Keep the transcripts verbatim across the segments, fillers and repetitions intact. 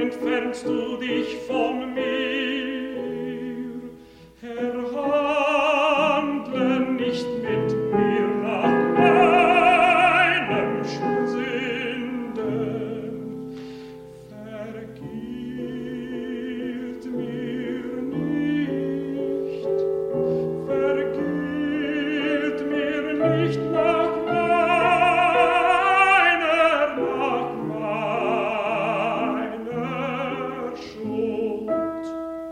entfernst du dich von mir. Herr, handle nicht mit mir nach meinem Sünden. Vergilt mir nicht, vergilt mir nicht nach meiner, nach meiner Schuld.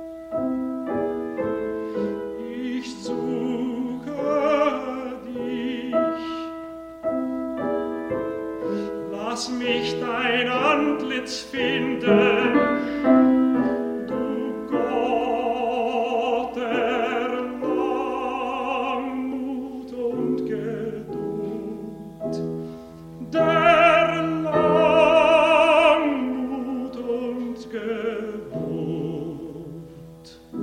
Ich suche dich, lass mich dein Antlitz finden, du Gott der Langmut und Geduld, der Langmut und Geduld.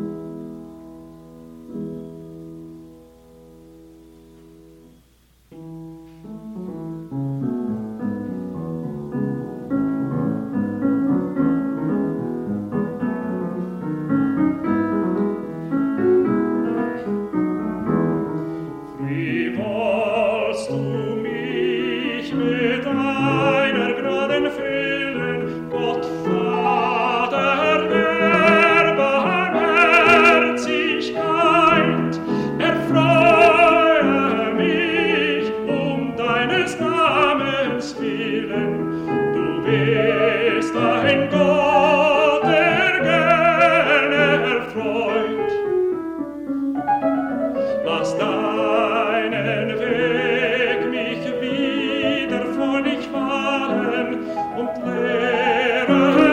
Wie wollst du mich mit deiner Gnaden füllen, Gott Vater der Barmherzigkeit? Erfreue mich um deines Namens willen, du bist ein Gott, der gerne erfreut. Lass deinen Weg mich wieder vor dich fallen und lehre